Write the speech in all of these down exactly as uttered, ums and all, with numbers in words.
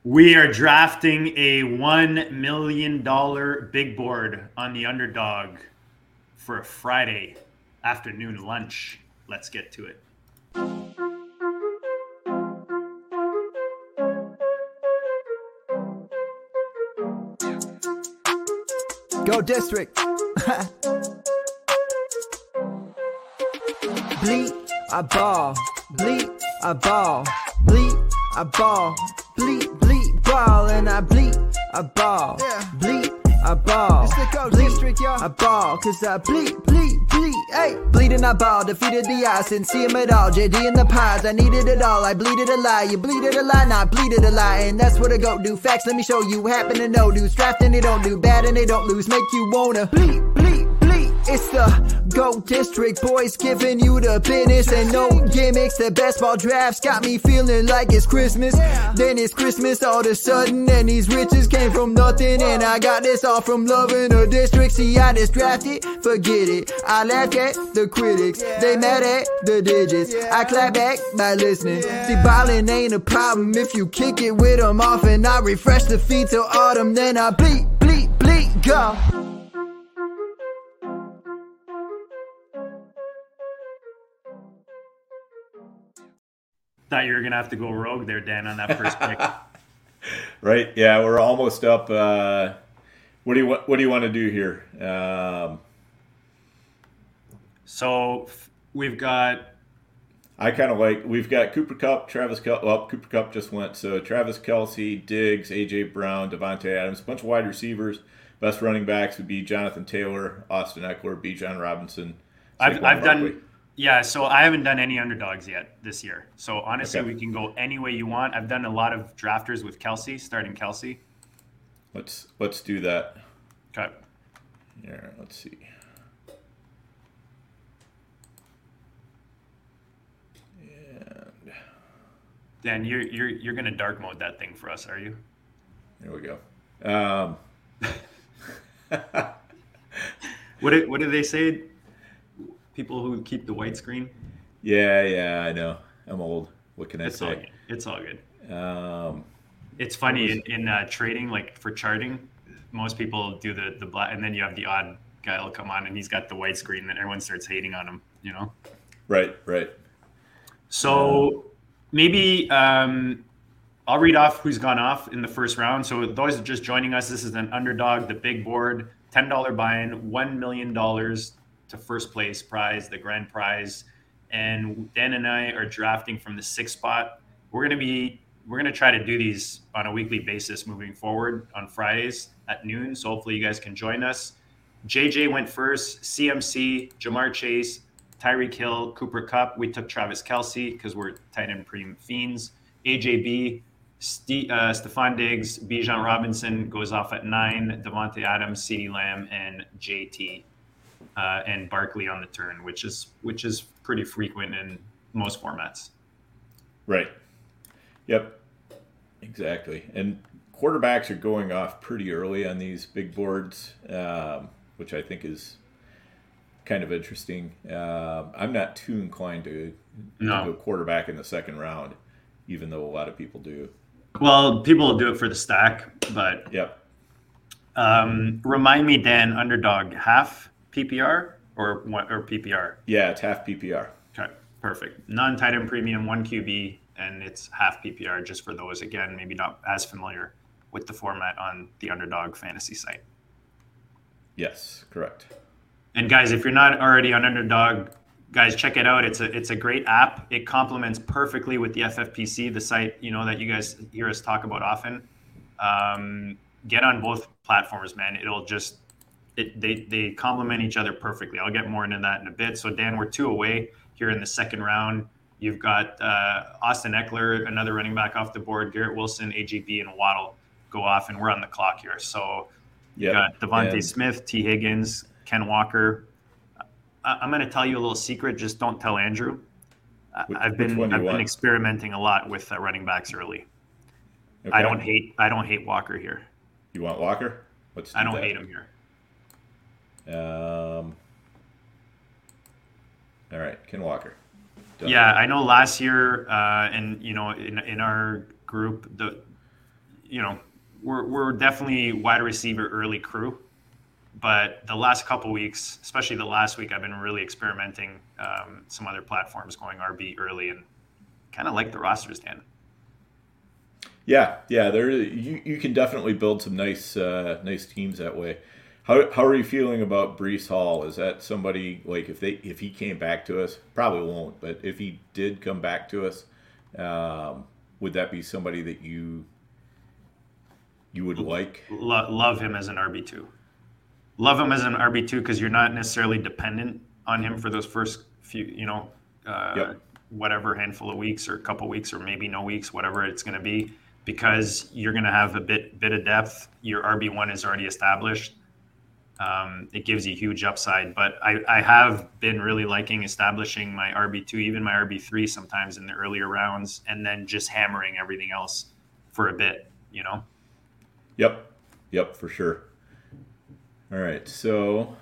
We are drafting a one million dollars big board on the underdog for a Friday afternoon lunch. Let's get to it. Go District. Bleed, I ball. Bleed, I ball. Bleed, I ball. Bleed, bleed, ball. And I bleed, I ball. Bleed, I ball. It's the Go District, y'all. I ball, cause I bleed, bleed, bleed. Hey, bleeding, I ball. Defeated the odds, didn't see him at all. J D in the pies, I needed it all. I bleeded a lie. You bleeded a lie, not bleeded a lie. And that's what I go do. Facts, let me show you. Happen to know dudes. Drafting, they don't do bad and they don't lose. Make you wanna bleed, bleed, bleed. It's the Go District boys giving you the business and no gimmicks. The best ball drafts got me feeling like it's Christmas. Then it's Christmas all of a sudden and these riches came from nothing. And I got this all from loving the district. See, I just drafted, forget it. I laugh at the critics, they mad at the digits. I clap back by listening. See, ballin' ain't a problem if you kick it with them off. And I refresh the feed till autumn, then I bleed, bleed, bleed, go. Thought you were gonna have to go rogue there, Dan, on that first pick. Right? Yeah, we're almost up. Uh, what do you what, what do you want to do here? Um, so we've got. I kind of like we've got Cooper Kupp, Travis Kelce. Well, Cooper Kupp just went. So Travis Kelce, Diggs, A J Brown, Devontae Adams, a bunch of wide receivers. Best running backs would be Jonathan Taylor, Austin Eckler, Bijan Robinson. I've I've done. Yeah, so I haven't done any underdogs yet this year. So honestly, okay. We can go any way you want. I've done a lot of drafters with Kelce, starting Kelce. Let's let's do that. Okay. Yeah, let's see. And Dan, you're you're you're gonna dark mode that thing for us, are you? There we go. Um. what did, what did they say? People who keep the white screen. Yeah, yeah, I know. I'm old. What can I it's say? All good. It's all good. Um, it's funny was... in, in uh, trading, like for charting, most people do the the black, and then you have the odd guy will come on and he's got the white screen, and everyone starts hating on him. You know. Right. Right. So um, maybe um, I'll read off who's gone off in the first round. So those are just joining us. This is an underdog, the big board, ten dollar buy-in, one million dollars. To first place prize, the grand prize, and Dan and I are drafting from the sixth spot. We're gonna be we're gonna try to do these on a weekly basis moving forward on Fridays at noon. So hopefully you guys can join us. J J went first, C M C, Jamar Chase, Tyreek Hill, Cooper Kupp. We took Travis Kelce because we're tight end premium fiends. A J B, St- uh, Stephon Diggs, Bijan Robinson goes off at nine. Devontae Adams, CeeDee Lamb, and J T. Uh, and Barkley on the turn, which is which is pretty frequent in most formats. Right. Yep. Exactly. And quarterbacks are going off pretty early on these big boards, um, which I think is kind of interesting. Uh, I'm not too inclined to, no. to go quarterback in the second round, even though a lot of people do. Well, people do it for the stack, but yep. Um, remind me, Dan, underdog half P P R or or P P R? Yeah, it's half P P R. Okay, perfect. Non-tight end premium, one Q B, and it's half P P R just for those, again, maybe not as familiar with the format on the Underdog fantasy site. Yes, correct. And guys, if you're not already on Underdog, guys, check it out. It's a it's a great app. It complements perfectly with the F F P C, the site, you know, that you guys hear us talk about often. Um, get on both platforms, man. It'll just It, they they complement each other perfectly. I'll get more into that in a bit. So Dan, we're two away here in the second round. You've got uh, Austin Eckler, another running back off the board. Garrett Wilson, A J B, and Waddle go off, and we're on the clock here. So you yep. got Devontae and... Smith, T. Higgins, Ken Walker. I, I'm going to tell you a little secret. Just don't tell Andrew. Which, I've been I've want? been experimenting a lot with uh, running backs early. Okay. I don't hate I don't hate Walker here. You want Walker? Let's do I don't that. hate him here. Um. All right, Ken Walker. Done. Yeah, I know last year, uh, and you know, in in our group, the you know, we're we're definitely wide receiver early crew. But the last couple weeks, especially the last week, I've been really experimenting um, some other platforms going R B early and kind of like the rosters, Dan. Yeah, yeah, there you, you can definitely build some nice uh, nice teams that way. How how are you feeling about Breece Hall? Is that somebody like if they if he came back to us, probably won't, but if he did come back to us, um, would that be somebody that you you would like? Lo- love him as an R B two. Love him as an R B two because you're not necessarily dependent on him for those first few, you know, uh, Yep. whatever handful of weeks or a couple weeks or maybe no weeks, whatever it's going to be, because you're going to have a bit bit of depth. Your R B one is already established. Um, it gives you huge upside. But I, I have been really liking establishing my R B two, even my R B three sometimes in the earlier rounds, and then just hammering everything else for a bit, you know? Yep, yep, for sure. All right, so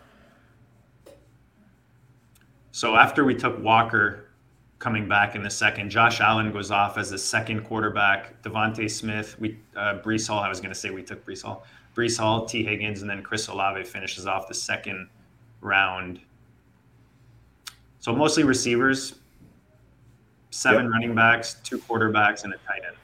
So after we took Walker coming back in the second, Josh Allen goes off as the second quarterback. Devontae Smith, we uh, Breece Hall. I was going to say we took Breece Hall. Breece Hall, T. Higgins, and then Chris Olave finishes off the second round. So mostly receivers, seven Yep. running backs, two quarterbacks, and a tight end.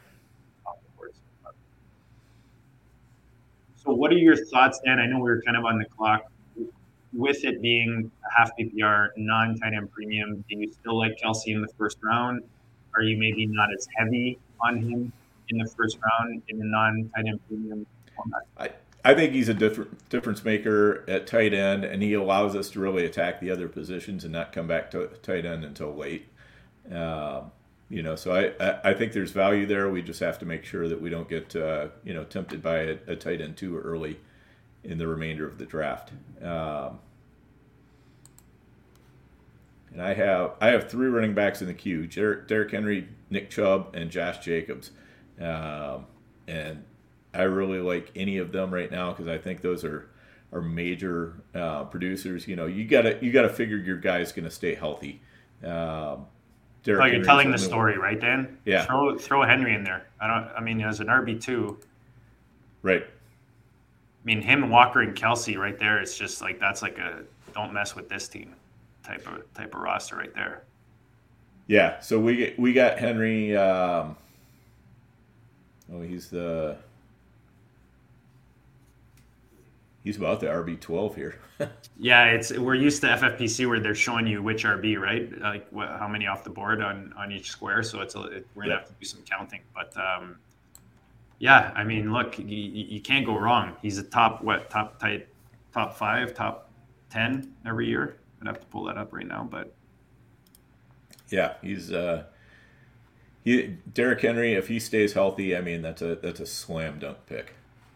So what are your thoughts, Dan? I know we were kind of on the clock. With it being a half P P R, non-tight end premium, do you still like Kelsey in the first round? Are you maybe not as heavy on him in the first round in the non-tight end premium format? I, I think he's a different difference maker at tight end, and he allows us to really attack the other positions and not come back to tight end until late. Um, you know, so I, I, I think there's value there. We just have to make sure that we don't get uh, you know tempted by a, a tight end too early in the remainder of the draft. Um, and I have I have three running backs in the queue: Derrick, Derrick Henry, Nick Chubb, and Josh Jacobs. Um, and I really like any of them right now because I think those are are major uh, producers. You know, you gotta you gotta figure your guy's going to stay healthy. Um, Derrick Oh, you're Henry's telling the only- story, right, Dan? Yeah. Throw throw Henry in there. I don't. I mean, as an R B two, Right. I mean, him, Walker, and Kelsey right there. It's just like that's like a don't mess with this team type of type of roster right there. Yeah. So we we got Henry. Um, oh, he's the he's about the R B twelve here. Yeah, it's we're used to F F P C where they're showing you which R B, right? Like what, how many off the board on, on each square. So it's a, it, we're gonna Yeah. have to do some counting. But um, yeah, I mean, look, you, you can't go wrong. He's a top what top tight, top five, top ten every year. I'd have to pull that up right now, but Yeah, he's uh, he Derrick Henry. If he stays healthy, I mean that's a that's a slam dunk pick.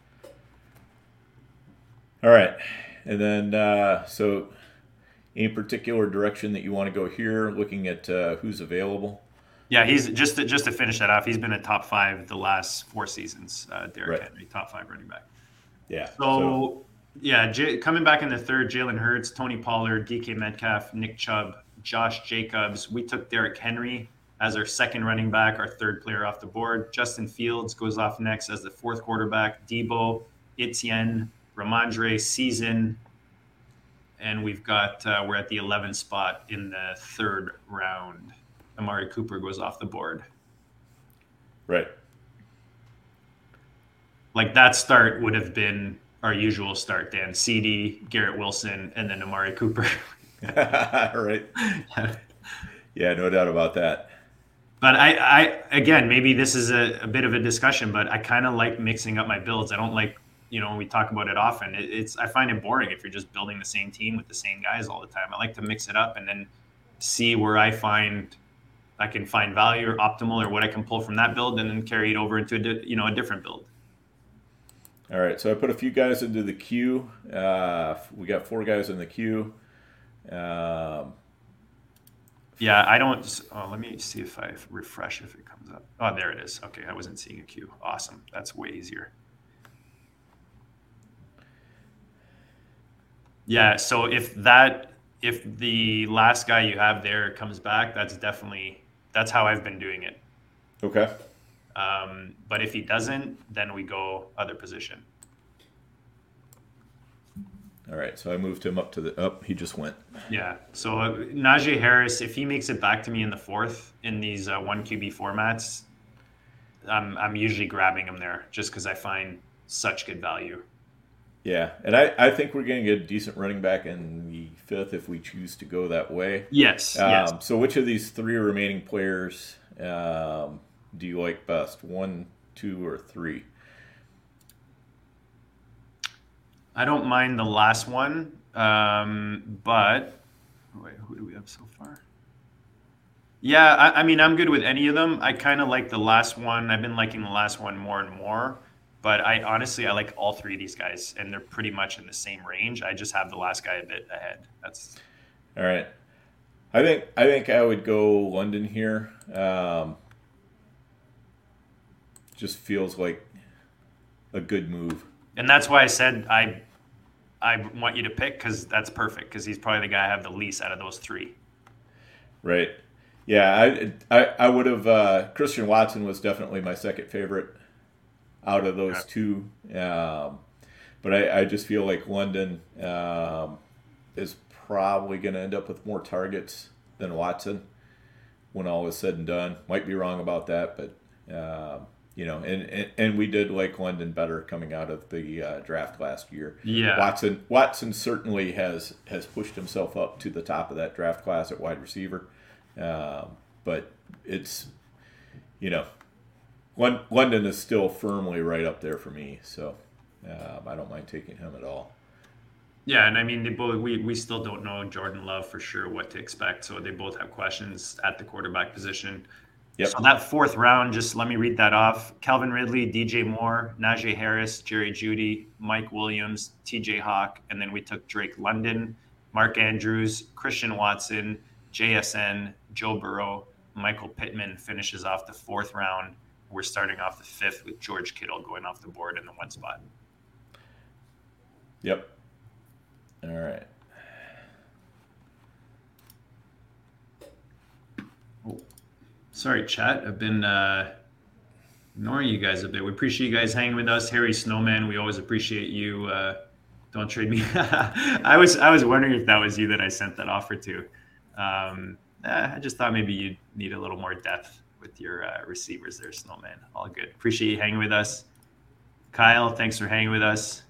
All right, and then uh, so any particular direction that you want to go here, looking at uh, who's available. yeah, he's just to, just to finish that off. He's been a top five the last four seasons. Uh, Derrick Right. Henry, top five running back. Yeah. So, yeah, J- coming back in the third, Jalen Hurts, Tony Pollard, D K Metcalf, Nick Chubb, Josh Jacobs. We took Derrick Henry as our second running back, our third player off the board. Justin Fields goes off next as the fourth quarterback. Debo, Etienne, Ramondre, Season, and we've got uh, we're at the eleventh spot in the third round. Amari Cooper goes off the board. Right. Like that start would have been our usual start, Dan. C D, Garrett Wilson, and then Amari Cooper. Right. Yeah, no doubt about that. But I, I again, maybe this is a, a bit of a discussion, but I kind of like mixing up my builds. I don't like, you know, we talk about it often. It, it's I find it boring if you're just building the same team with the same guys all the time. I like to mix it up and then see where I find I can find value or optimal or what I can pull from that build and then carry it over into a di- you know a different build. All right, so I put a few guys into the queue. Uh, we got four guys in the queue. Um, Yeah, I don't. Oh, let me see if I refresh if it comes up. Oh, there it is. Okay, I wasn't seeing a queue. Awesome. That's way easier. Yeah, so if that, if the last guy you have there comes back, that's definitely, that's how I've been doing it. okay. Um, but if he doesn't, then we go other position. All right, so I moved him up to the up. He just went. Yeah. So uh, Najee Harris, if he makes it back to me in the fourth in these uh, one Q B formats, I'm I'm usually grabbing him there just because I find such good value. Yeah, and I, I think we're going to get a decent running back in the fifth if we choose to go that way. Yes. Um, yes. So which of these three remaining players um, do you like best? One, two, or three? I don't mind the last one, um, but wait, who do we have so far? Yeah, I, I mean, I'm good with any of them. I kind of like the last one. I've been liking the last one more and more, but I honestly, I like all three of these guys, and they're pretty much in the same range. I just have the last guy a bit ahead. That's all right. I think I think I would go London here. Um, just feels like a good move. And that's why I said I I want you to pick, because that's perfect, because he's probably the guy I have the least out of those three. Right. Yeah, I I, I would have uh, Christian Watson was definitely my second favorite out of those okay. two. Um, but I, I just feel like London um, is probably going to end up with more targets than Watson when all is said and done. Might be wrong about that, but uh, you know, and, and and we did like London better coming out of the uh, draft last year. Yeah, Watson Watson certainly has has pushed himself up to the top of that draft class at wide receiver, um, but it's you know, London is still firmly right up there for me, so um, I don't mind taking him at all. Yeah, and I mean, they both we we still don't know Jordan Love for sure what to expect, so they both have questions at the quarterback position. Yep. So that fourth round, just let me read that off. Calvin Ridley, D J Moore, Najee Harris, Jerry Jeudy, Mike Williams, T J Hawk, and then we took Drake London, Mark Andrews, Christian Watson, J S N, Joe Burrow, Michael Pittman finishes off the fourth round. We're starting off the fifth with George Kittle going off the board in the one spot. Yep. All right. Oh. Sorry, chat. I've been uh, ignoring you guys a bit. We appreciate you guys hanging with us. Harry Snowman, we always appreciate you. Uh, don't trade me. I was I was wondering if that was you that I sent that offer to. Um, eh, I just thought maybe you'd need a little more depth with your uh, receivers there, Snowman. All good. Appreciate you hanging with us. Kyle, thanks for hanging with us.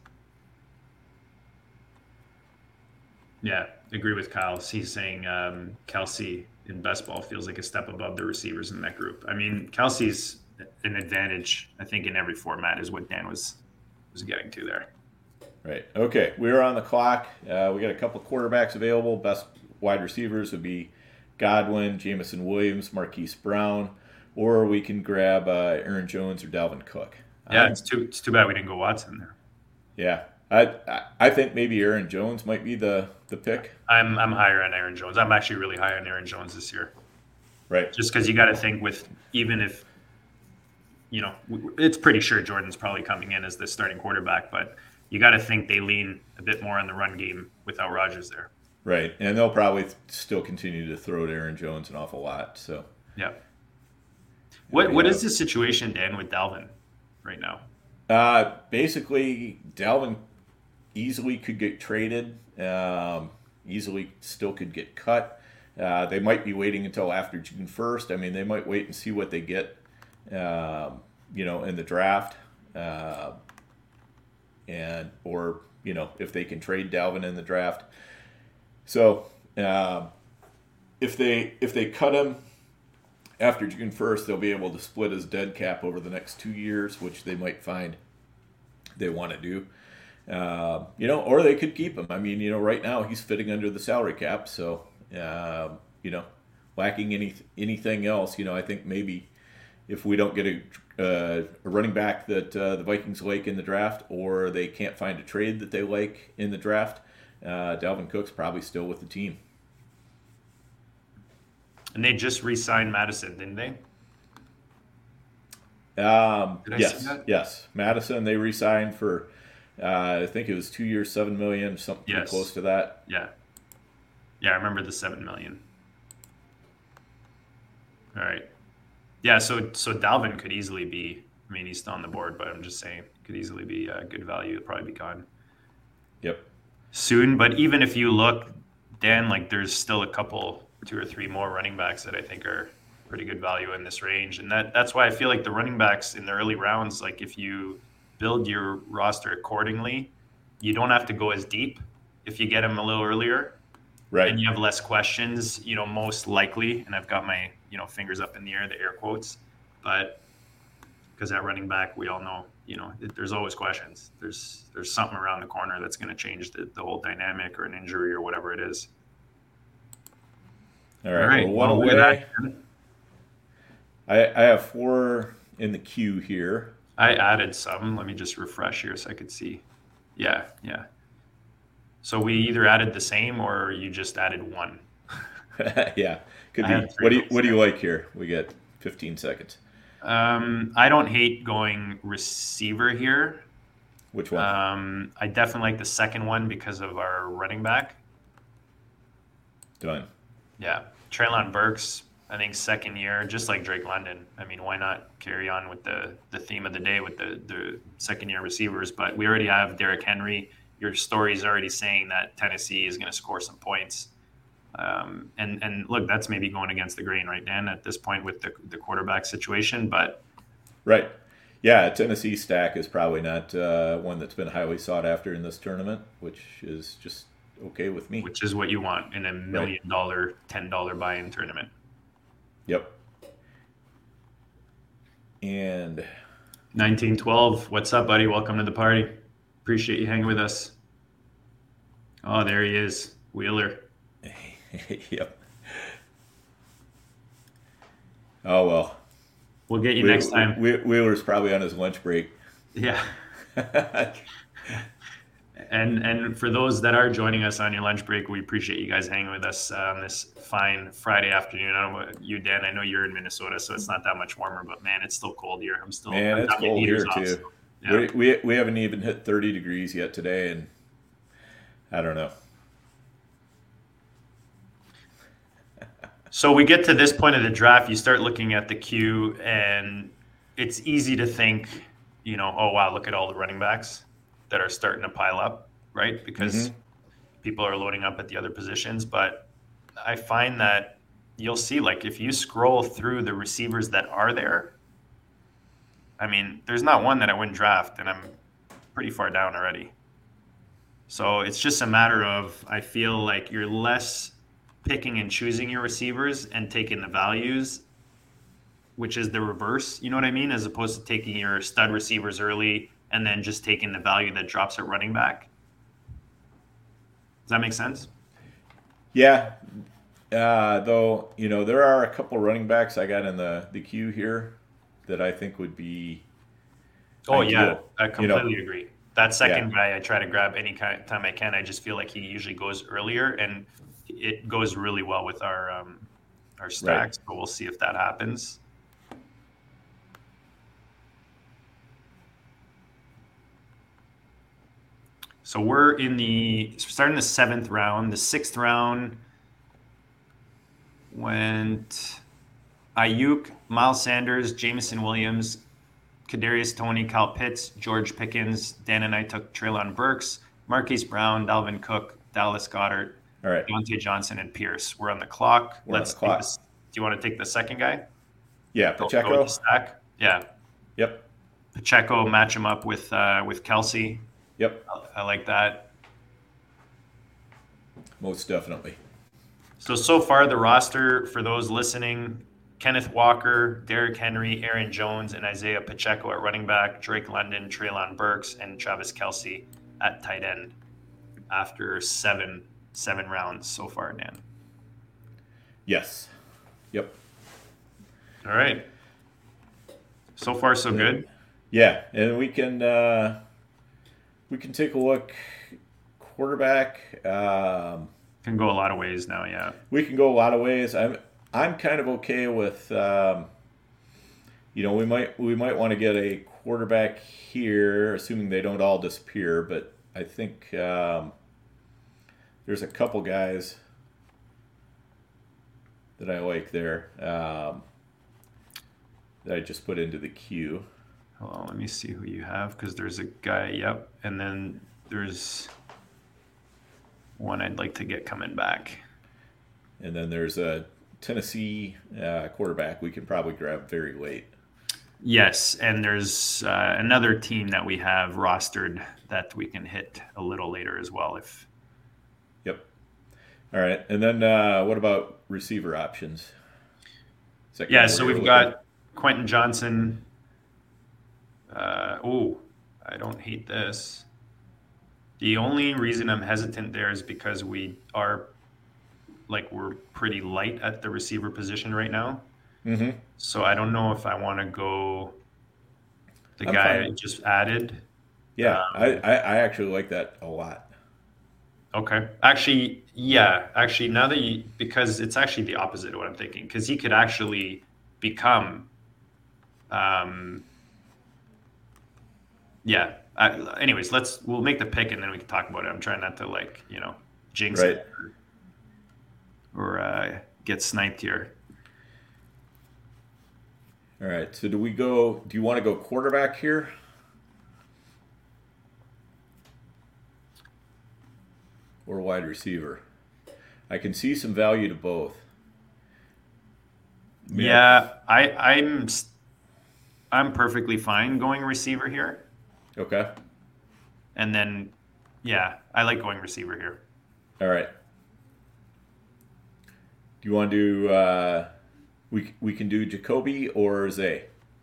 Yeah, agree with Kyle. He's saying um, Kelsey in best ball feels like a step above the receivers in that group. I mean, Kelsey's an advantage, I think, in every format is what Dan was was getting to there. Right. Okay, we're on the clock. Uh, we got a couple of quarterbacks available. Best wide receivers would be Godwin, Jamison Williams, Marquise Brown, or we can grab uh, Aaron Jones or Dalvin Cook. Yeah, um, it's too it's too bad we didn't go Watson there. Yeah. I I think maybe Aaron Jones might be the, the pick. I'm I'm higher on Aaron Jones. I'm actually really high on Aaron Jones this year. Right. Just because you got to think with, even if, you know, it's pretty sure Jordan's probably coming in as the starting quarterback, but you got to think they lean a bit more on the run game without Rodgers there. Right. And they'll probably still continue to throw to Aaron Jones an awful lot. So. Yeah. What What is the situation, Dan, with Dalvin right now? Uh, basically, Dalvin easily could get traded, um, easily still could get cut. Uh, they might be waiting until after June first. I mean, they might wait and see what they get, um, you know, in the draft. Uh, and or, you know, if they can trade Dalvin in the draft. So uh, if they if they cut him after June first, they'll be able to split his dead cap over the next two years, which they might find they want to do. Uh, you know, or they could keep him. I mean, you know, right now he's fitting under the salary cap, so uh, you know, lacking any anything else, you know, I think maybe if we don't get a, uh, a running back that uh, the Vikings like in the draft, or they can't find a trade that they like in the draft, uh, Dalvin Cook's probably still with the team. And they just re-signed Madison, didn't they? Um, Did I yes, see that? yes. Madison, they re-signed for, uh, I think it was two years, seven million, something Yes. pretty close to that. Yeah. Yeah, I remember the seven million. All right. Yeah, so so Dalvin could easily be. I mean, he's still on the board, but I'm just saying could easily be a good value. It'll probably be gone. Yep. Soon, but even if you look, Dan, like there's still a couple, two or three more running backs that I think are pretty good value in this range, and that that's why I feel like the running backs in the early rounds, like if you build your roster accordingly, you don't have to go as deep if you get them a little earlier, Right. and you have less questions. You know, most likely, and I've got my you know fingers up in the air, the air quotes, but because at running back, we all know. You know, it, there's always questions. There's there's something around the corner that's going to change the, the whole dynamic or an injury or whatever it is. All right. All right. Well, one Well, away. that, I, I have four in the queue here. I added some. Let me just refresh here so I could see. Yeah, yeah. So we either added the same or you just added one. Yeah, could I be. had three What do you votes What do you there. like here? We get fifteen seconds. Um, I don't hate going receiver here. Which one? Um, I definitely like the second one because of our running back. Done. Yeah. Treylon Burks, I think second year, just like Drake London. I mean, why not carry on with the, the theme of the day with the, the second year receivers? But we already have Derrick Henry. Your story is already saying that Tennessee is going to score some points. Um, and, and look, that's maybe going against the grain, right, Dan, at this point with the, the quarterback situation. But Right. Yeah, a Tennessee stack is probably not uh, one that's been highly sought after in this tournament, which is just okay with me. which is what you want in a million dollar, ten dollar buy-in tournament. Yep. And nineteen twelve, what's up, buddy? Welcome to the party. Appreciate you hanging with us. Oh, there he is, Wheeler. yep. Oh well. We'll get you Whe- next time. Whe- Wheeler's probably on his lunch break. Yeah. And and for those that are joining us on your lunch break, we appreciate you guys hanging with us on this fine Friday afternoon. I don't know about you, Dan. I know you're in Minnesota, so it's not that much warmer, but man, it's still cold here. I'm still Man, I'm it's down to cold heaters here off, too. so, yeah. We, we we haven't even hit thirty degrees yet today, and I don't know. So we get to this point of the draft, you start looking at the queue, and it's easy to think, you know, oh, wow, look at all the running backs that are starting to pile up, right? Because Mhm. people are loading up at the other positions. But I find that you'll see, like, if you scroll through the receivers that are there, I mean, there's not one that I wouldn't draft, and I'm pretty far down already. So it's just a matter of, I feel like you're less picking and choosing your receivers and taking the values, which is the reverse, you know what I mean? As opposed to taking your stud receivers early and then just taking the value that drops at running back. Does that make sense? Yeah. Uh, though, you know, there are a couple running backs I got in the, the queue here that I think would be. Oh, ideal. yeah, I You know, completely agree. That second guy, I try to grab any kind time I can. I just feel like he usually goes earlier, and it goes really well with our um, our stacks. But we'll see if that happens. So we're in the starting the seventh round. The sixth round went Ayuk, Miles Sanders, Jameson Williams, Kadarius Toney, Kyle Pitts, George Pickens. Dan and I took Treylon Burks, Marquise Brown, Dalvin Cook, Dallas Goedert, All right. Deontay Johnson, and Pierce. We're on the clock. We're on Let's the clock. take this. Do you want to take the second guy? Yeah, Go- go Pacheco. with the stack. Yeah, Yep. Pacheco, match him up with uh, with Kelsey. Yep. I, I like that. Most definitely. So, so far the roster for those listening, Kenneth Walker, Derrick Henry, Aaron Jones, and Isaiah Pacheco at running back, Drake London, Treylon Burks, and Travis Kelsey at tight end after seven seven rounds so far, Dan. Yes. Yep. All right. So far, so good. Yeah, and we can uh, we can take a look. Quarterback. Um, Can go a lot of ways now, yeah. we can go a lot of ways. I'm I'm kind of okay with. Um, you know, we might we might want to get a quarterback here, assuming they don't all disappear. But I think um, there's a couple guys that I like there. Um, that I just put into the queue. Hold on, let me see who you have, because there's a guy, yep, and then there's one I'd like to get coming back. And then there's a Tennessee uh, quarterback we can probably grab very late. Yes, and there's uh, another team that we have rostered that we can hit a little later as well. If Yep. All right, and then uh, what about receiver options? Is that yeah, kinda so where we've you're looking? got Quentin Johnson. Uh, oh, I don't hate this. The only reason I'm hesitant there is because we are, like, we're pretty light at the receiver position right now. Mm-hmm. So I don't know if I want to go the I'm guy I fine. just added. Yeah, I, Um, I, I actually like that a lot. Okay. Actually, yeah. Actually, now that you, because it's actually the opposite of what I'm thinking, because he could actually become, um, yeah. I, anyways, let's, we'll make the pick and then we can talk about it. I'm trying not to, like, you know, jinx Right. it or, or uh, get sniped here. All right, so do we go, do you want to go quarterback here? Or wide receiver? I can see some value to both. Yeah. Yeah, I, I'm, s- I'm perfectly fine going receiver here. Okay. And then, yeah, I like going receiver here. All right. Do you want to do, uh, we, we can do Jacoby or Zay?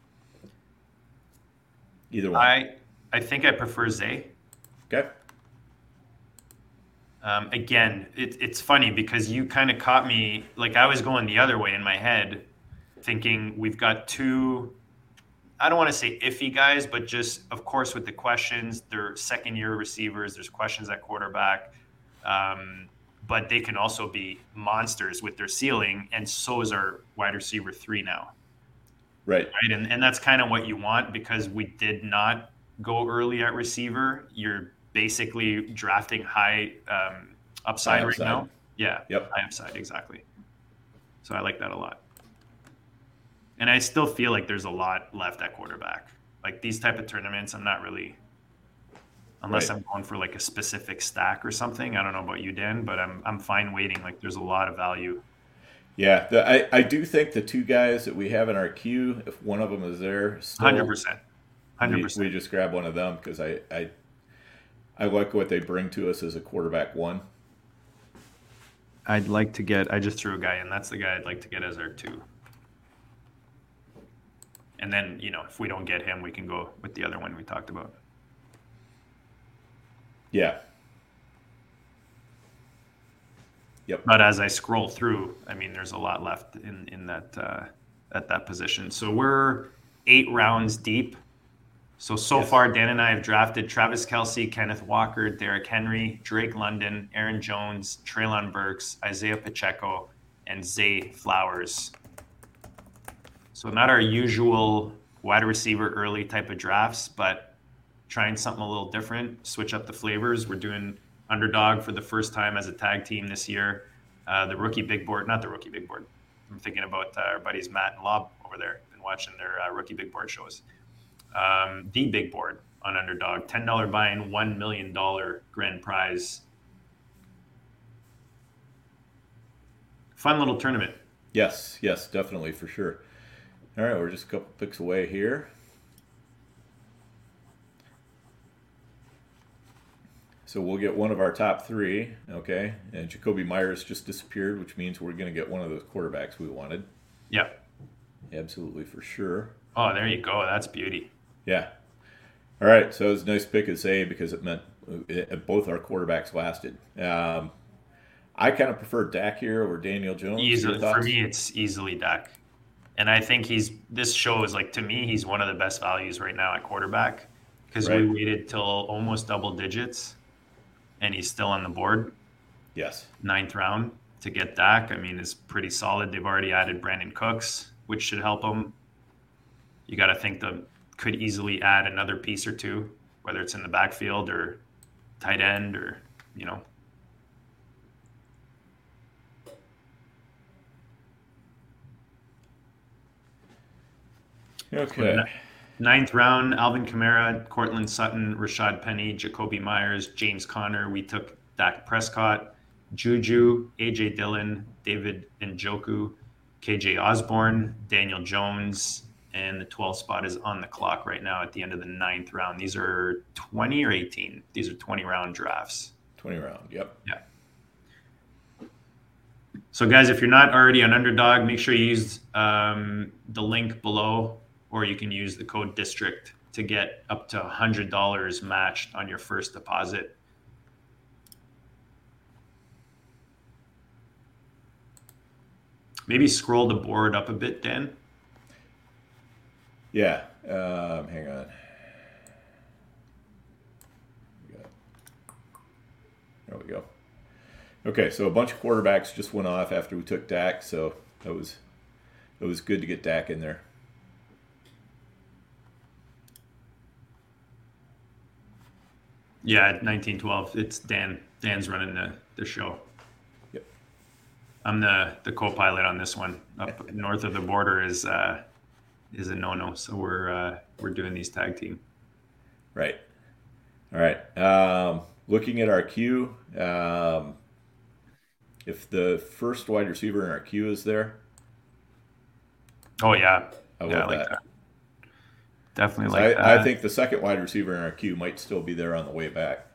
Either one. I, I think I prefer Zay. Okay. Um, again, it, it's funny because you kind of caught me, like I was going the other way in my head, thinking we've got two, I don't want to say iffy guys, but just, of course, with the questions, they're second year receivers, there's questions at quarterback, um, but they can also be monsters with their ceiling, and so is our wide receiver three now. Right. Right. And, and that's kind of what you want, because we did not go early at receiver. You're basically drafting high um, upside High right upside. now. Yeah. Yep. High upside. Exactly. So I like that a lot. And I still feel like there's a lot left at quarterback. Like these type of tournaments, I'm not really, unless Right. I'm going for like a specific stack or something. I don't know about you, Dan, but I'm I'm fine waiting. Like there's a lot of value. Yeah, the, I, I do think the two guys that we have in our queue, if one of them is there, still, one hundred percent. we, one hundred we percent. just grab one of them because I, I I like what they bring to us as a quarterback one. I'd like to get, I just threw a guy in. That's the guy I'd like to get as our two. And then, you know, if we don't get him, we can go with the other one we talked about. Yeah. Yep. But as I scroll through, I mean, there's a lot left in, in that, uh, at that position. So we're eight rounds deep. So, so Yes. far, Dan and I have drafted Travis Kelce, Kenneth Walker, Derrick Henry, Drake London, Aaron Jones, Treylon Burks, Isaiah Pacheco, and Zay Flowers. So not our usual wide receiver early type of drafts, but trying something a little different, switch up the flavors. We're doing underdog for the first time as a tag team this year. Uh, the rookie big board, not the rookie big board. I'm thinking about uh, our buddies Matt and Lob over there. Been watching their uh, rookie big board shows. Um, the big board on underdog, ten dollars buy-in, one million dollars grand prize. Fun little tournament. Yes, yes, definitely, for sure. All right, we're just a couple picks away here. So we'll get one of our top three, okay? And Jacoby Myers just disappeared, which means we're going to get one of those quarterbacks we wanted. Yeah. Absolutely, for sure. Oh, there you go. That's beauty. Yeah. All right, so it was a nice pick as A because it meant it, both our quarterbacks lasted. Um, I kind of prefer Dak here over Daniel Jones. Easily, Your for thoughts? me, it's easily Dak. And I think he's, this shows, like, to me, he's one of the best values right now at quarterback because we Right. waited till almost double digits and he's still on the board, Yes. ninth round, to get Dak. I mean, it's pretty solid. They've already added Brandon Cooks, which should help him. You got to think they could easily add another piece or two, whether it's in the backfield or tight end or, you know. Okay. Ninth round, Alvin Kamara, Cortland Sutton, Rashad Penny, Jacoby Myers, James Conner. We took Dak Prescott, Juju, A J Dillon, David Njoku, K J Osborne, Daniel Jones, and the twelfth spot is on the clock right now at the end of the ninth round. These are twenty or eighteen? These are twenty round drafts. twenty round, yep. Yeah. So, guys, if you're not already on Underdog, make sure you use um, the link below, or you can use the code DISTRICT to get up to one hundred dollars matched on your first deposit. Maybe scroll the board up a bit, Dan. Yeah. Um, hang on. There we go. Okay, so a bunch of quarterbacks just went off after we took Dak, so that was it was good to get Dak in there. Yeah, nineteen twelve. It's Dan. Dan's running the, the show. Yep. I'm the, the co-pilot on this one. Up north of the border is uh, is a no-no, so we're uh, we're doing these tag team. Right. All right. Um, looking at our queue, um, if the first wide receiver in our queue is there. Oh yeah, I yeah, love I like that. that. Definitely I, like that. I think the second wide receiver in our queue might still be there on the way back.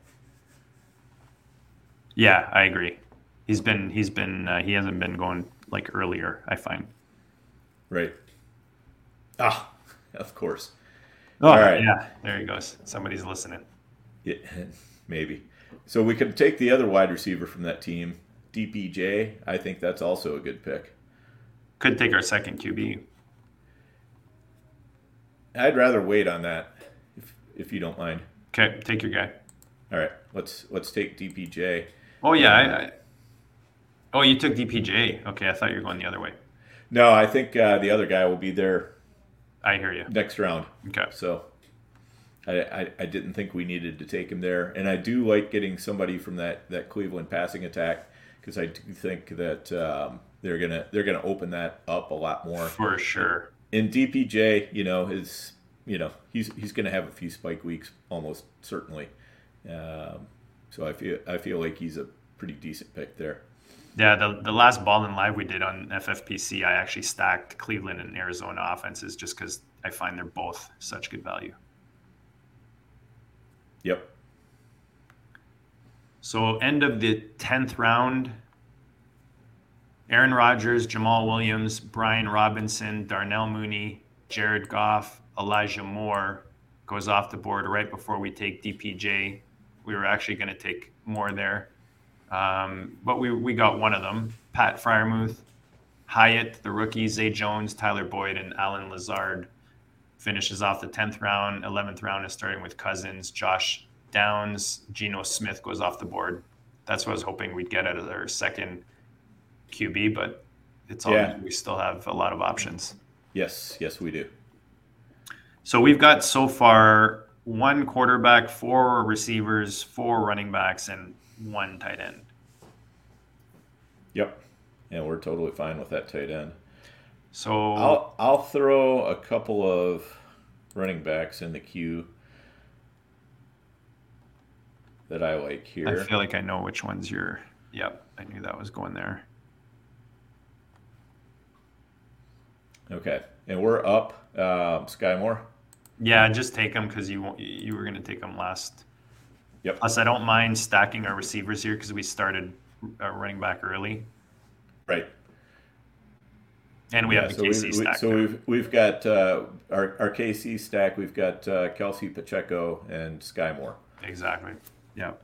Yeah, I agree. He's been he's been uh, he hasn't been going like earlier, I find. Right. Ah, of course. Oh, All right. yeah, there he goes. Somebody's listening. Yeah, maybe. So we could take the other wide receiver from that team, D P J. I think that's also a good pick. Could take our second Q B. I'd rather wait on that, if if you don't mind. Okay, take your guy. All right, let's let's take D P J. Oh yeah, I, I, oh you took D P J. Okay, I thought you were going the other way. No, I think uh, the other guy will be there I hear you. next round. Okay. So I, I I didn't think we needed to take him there, and I do like getting somebody from that, that Cleveland passing attack because I do think that um, they're gonna they're gonna open that up a lot more. For sure. And D P J, you know, is you know he's he's going to have a few spike weeks almost certainly. Um, so I feel I feel like he's a pretty decent pick there. Yeah, the the last Ball in Live we did on F F P C, I actually stacked Cleveland and Arizona offenses just because I find they're both such good value. Yep. So end of the tenth round, Aaron Rodgers, Jamal Williams, Brian Robinson, Darnell Mooney, Jared Goff, Elijah Moore goes off the board right before we take D P J. We were actually going to take more there. Um, but we, we got one of them. Pat Freiermuth, Hyatt, the rookie, Zay Jones, Tyler Boyd, and Alan Lazard finishes off the tenth round. eleventh round is starting with Cousins, Josh Downs, Geno Smith goes off the board. That's what I was hoping we'd get out of their second Q B, but it's all Yeah. we still have a lot of options. Yes, yes, we do. So we've got so far one quarterback, four receivers, four running backs, and one tight end. Yep. And we're totally fine with that tight end. So I'll I'll throw a couple of running backs in the queue that I like here. I feel like I know which ones you're. Yep, I knew that was going there. Okay, and we're up. Um, Sky Moore. Yeah, just take them because you you were going to take them last. Yep. Plus, I don't mind stacking our receivers here because we started uh, running back early, Right. and we Yeah, have the so K C we've, stack. So there. we've we've got uh, our our K C stack. We've got uh, Kelsey Pacheco and Sky Moore. Exactly. Yeah.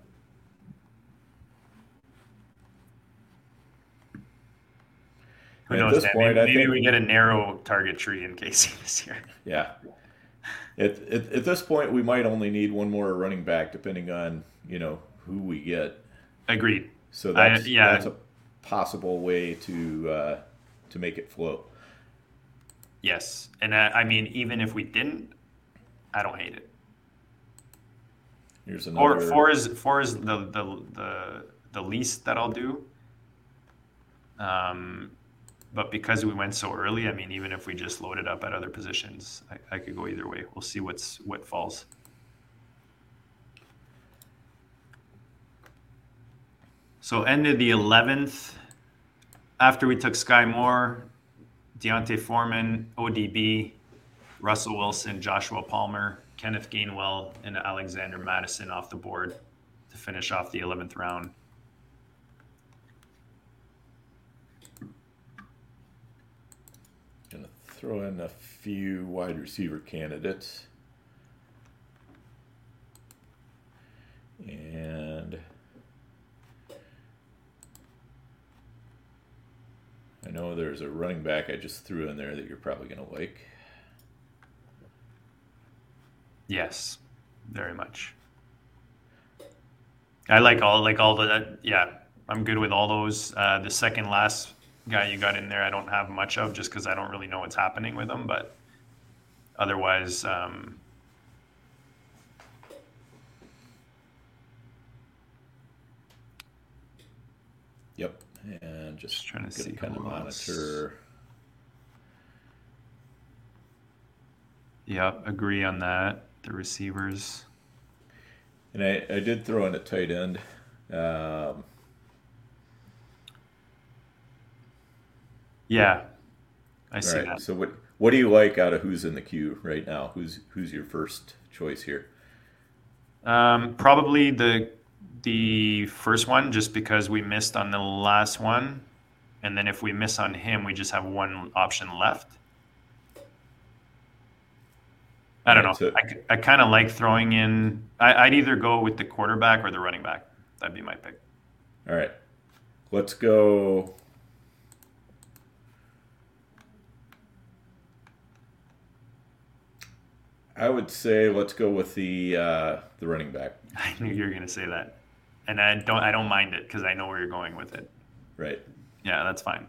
Who At knows, this man? point, maybe I maybe think- we get a narrow target tree in K C this year. Yeah. At, at at this point, we might only need one more running back, depending on you know who we get. Agreed. So that's I- yeah. that's a possible way to uh, to make it flow. Yes, and I, I mean, even if we didn't, I don't hate it. Here's Four, another. four is four is the the the the least that I'll do. Um, but because we went so early, I mean, even if we just loaded up at other positions, I, I could go either way. We'll see what's what falls. So ended the eleventh after we took Sky Moore, Deontay Foreman, O D B, Russell Wilson, Joshua Palmer, Kenneth Gainwell, and Alexander Madison off the board to finish off the eleventh round. Gonna throw in a few wide receiver candidates. And I know there's a running back I just threw in there that you're probably going to like. Yes, very much. I like all like all the yeah. I'm good with all those. Uh, the second last guy you got in there, I don't have much of just because I don't really know what's happening with him. But otherwise, um, yep. And just, just trying to see kind of else. monitor. Yep, agree on that. The receivers. And I, I did throw in a tight end. Um, yeah, I see right, that. So what what do you like out of who's in the queue right now? Who's who's your first choice here? Um, probably the the first one, just because we missed on the last one, and then if we miss on him, we just have one option left. I don't know. So, I, I kind of like throwing in. I, I'd either go with the quarterback or the running back. That'd be my pick. All right, let's go. I would say let's go with the uh, the running back. I knew you were going to say that, and I don't. I don't mind it because I know where you're going with it. Right. Yeah, that's fine.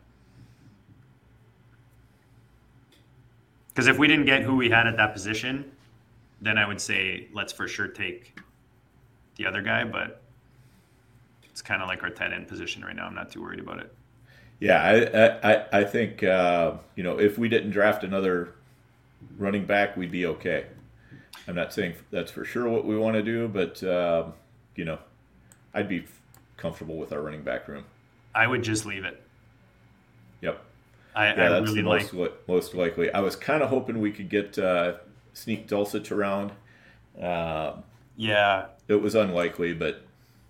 Because if we didn't get who we had at that position, then I would say let's for sure take the other guy. But it's kind of like our tight end position right now. I'm not too worried about it. Yeah, I I, I think uh, you know, if we didn't draft another running back, we'd be okay. I'm not saying that's for sure what we want to do, but um, you know, I'd be comfortable with our running back room. I would just leave it. Yep. I, yeah, I that's really the like. most, li- most likely. I was kind of hoping we could get uh, sneak Dulcich around. Um, Yeah, it was unlikely, but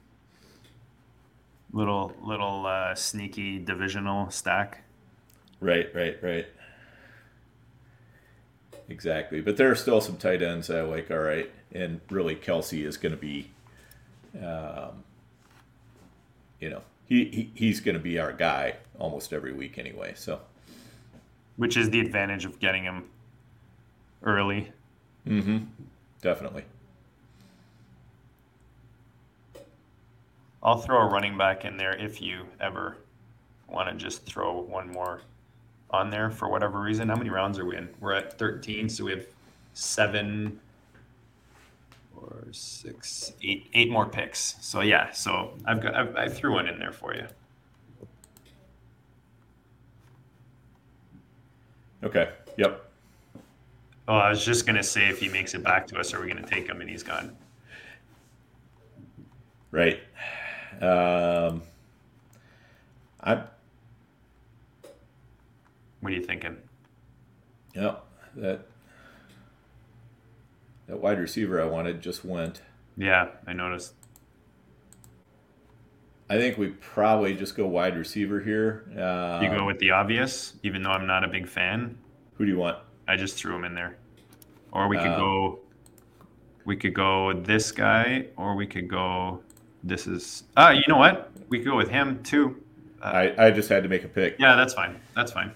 little little uh, sneaky divisional stack. right, right, right. Exactly. But there are still some tight ends I like, all right. And really, Kelsey is going to be, um, you know, he, he he's going to be our guy almost every week anyway. So, Which is the advantage of getting him early. mm-hmm, definitely. I'll throw a running back in there if you ever want to just throw one more on there for whatever reason. How many rounds are we in? We're at thirteen, so we have seven or six, eight, eight more picks. So yeah, so I've got I've, I threw one in there for you. Okay. Yep. Oh, I was just gonna say if he makes it back to us, are we gonna take him and he's gone? Right. Um, I'm. What are you thinking? Yeah, that that wide receiver I wanted just went. Yeah, I noticed. I think we probably just go wide receiver here. Um, You go with the obvious, even though I'm not a big fan. Who do you want? I just threw him in there. Or we could Um, go we could go this guy, or we could go this is ah, you know what? We could go with him too. Uh, I, I just had to make a pick. yeah, that's fine. That's fine.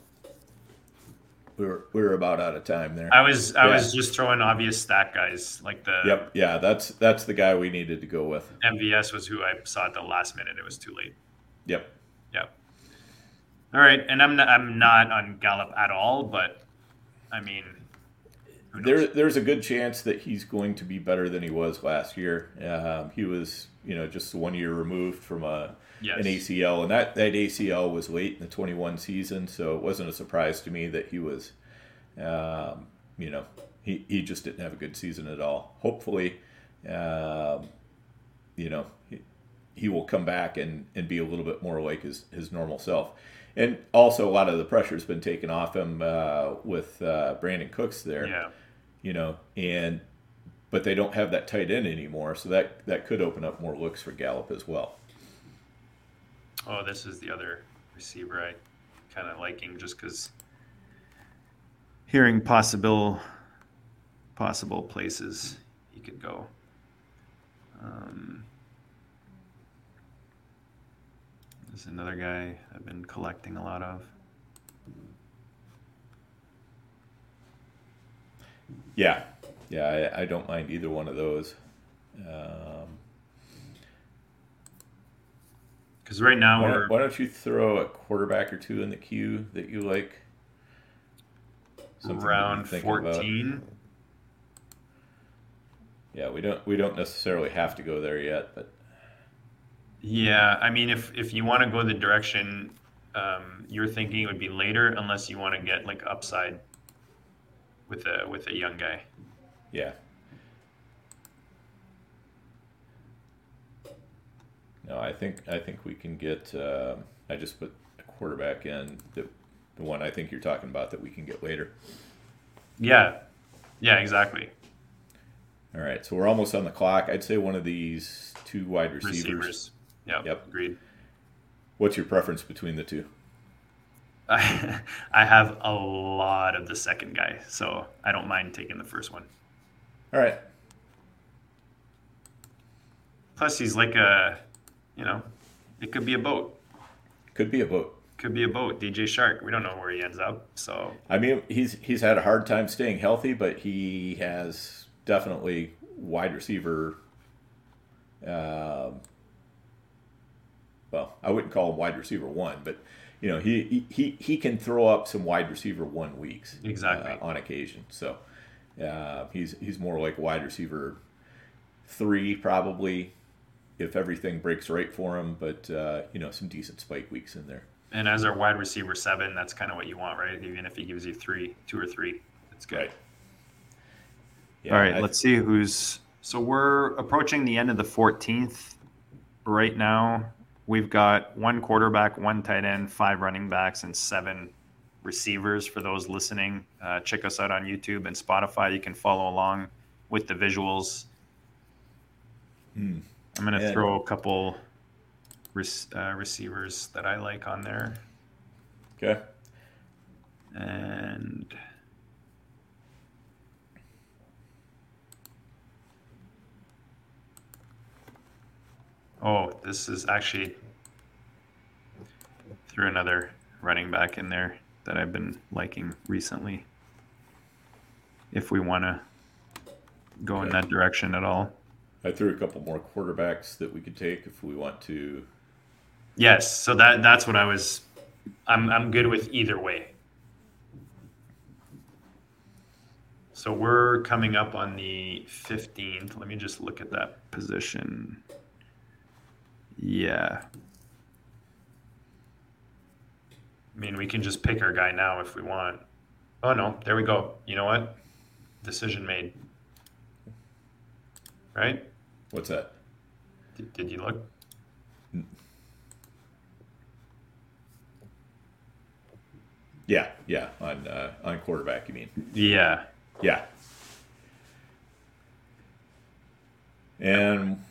We were we were about out of time there. I was I Yeah. was just throwing obvious stack guys like the Yep. Yeah, that's that's the guy we needed to go with. M V S was who I saw at the last minute. It was too late. Yep. Yep. All right, and I'm not, I'm not on Gallup at all, but I mean, there, there's a good chance that he's going to be better than he was last year. Um, he was, you know, just one year removed from a yes. an A C L, and that, that A C L was late in the twenty-one season, so it wasn't a surprise to me that he was, um, you know, he, he just didn't have a good season at all. Hopefully, um, you know, he, he will come back and, and be a little bit more like his, his normal self. And also, a lot of the pressure has been taken off him uh, with uh, Brandon Cooks there. Yeah. You know, and but they don't have that tight end anymore, so that that could open up more looks for Gallup as well. Oh, this is the other receiver I kind of liking, just because hearing possible possible places he could go. Um, There's another guy I've been collecting a lot of. Yeah, yeah, I, I don't mind either one of those. Because um, right now why, we're... Why don't you throw a quarterback or two in the queue that you like? Something round fourteen. About. Yeah, we don't we don't necessarily have to go there yet, but... Yeah, I mean, if, if you want to go the direction um, you're thinking, it would be later, unless you want to get like upside with a with a young guy. Yeah. No, I think I think we can get. Uh, I just put a quarterback in the the one I think you're talking about that we can get later. Yeah, yeah, exactly. All right, so we're almost on the clock. I'd say one of these two wide receivers. Receivers. Yep. Yep. Agreed. What's your preference between the two? I I have a lot of the second guy, so I don't mind taking the first one. All right. Plus, he's like a, you know, it could be a boat. Could be a boat. Could be a boat. D J Shark. We don't know where he ends up. So I mean, he's he's had a hard time staying healthy, but he has definitely wide receiver. Uh, well, I wouldn't call him wide receiver one, but you know, he he he can throw up some wide receiver one weeks exactly uh, on occasion. So uh, he's he's more like wide receiver three probably if everything breaks right for him. But uh, you know, some decent spike weeks in there. And as our wide receiver seven, that's kind of what you want, right? Even if he gives you three, two or three, that's good. Right. Yeah, All right, I, let's see who's. So we're approaching the end of the fourteenth right now. We've got one quarterback, one tight end, five running backs, and seven receivers. For those listening, uh, check us out on YouTube and Spotify. You can follow along with the visuals. Hmm. I'm going to yeah. throw a couple uh, receivers that I like on there. Okay. And oh, this is actually threw another running back in there that I've been liking recently. If we want to go okay. in that direction at all. I threw a couple more quarterbacks that we could take if we want to. Yes, so that that's what I was. I'm I'm good with either way. So we're coming up on the fifteenth. Let me just look at that position. Yeah. I mean, we can just pick our guy now if we want. Oh, no. There we go. You know what? Decision made. Right? What's that? Did, did you look? Yeah, yeah. On uh, on quarterback, you mean? Yeah. Yeah. And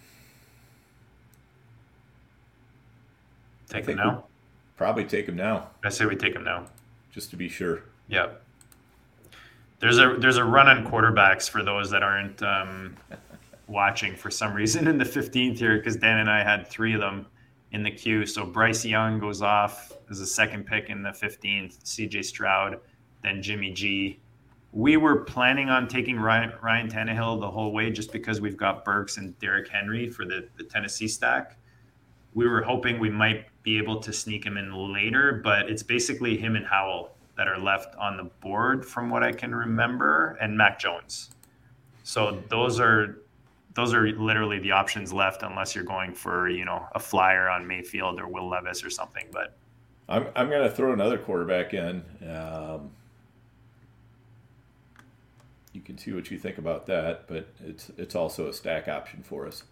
take him now? Probably take him now. I say we take him now. Just to be sure. Yeah. There's a there's a run on quarterbacks for those that aren't um, watching for some reason in the fifteenth here, because Dan and I had three of them in the queue. So Bryce Young goes off as a second pick in the fifteenth, C J Stroud, then Jimmy G. We were planning on taking Ryan, Ryan Tannehill the whole way just because we've got Burks and Derrick Henry for the, the Tennessee stack. We were hoping we might be able to sneak him in later, but it's basically him and Howell that are left on the board from what I can remember, and Mac Jones. So those are those are literally the options left, unless you're going for, you know, a flyer on Mayfield or Will Levis or something. But I'm I'm going to throw another quarterback in. Um, you can see what you think about that, but it's it's also a stack option for us.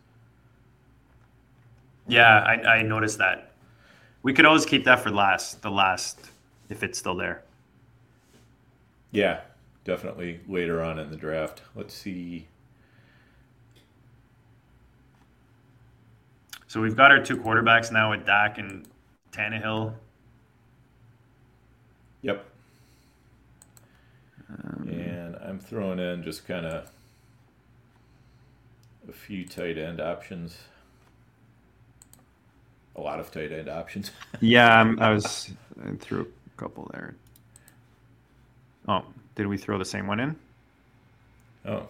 Yeah, I, I noticed that. We could always keep that for last, the last, if it's still there. Yeah, definitely later on in the draft. Let's see. So we've got our two quarterbacks now with Dak and Tannehill. Yep. Um, and I'm throwing in just kind of a few tight end options. A lot of tight end options. Yeah, um, I was I threw a couple there. Oh, did we throw the same one in? Oh.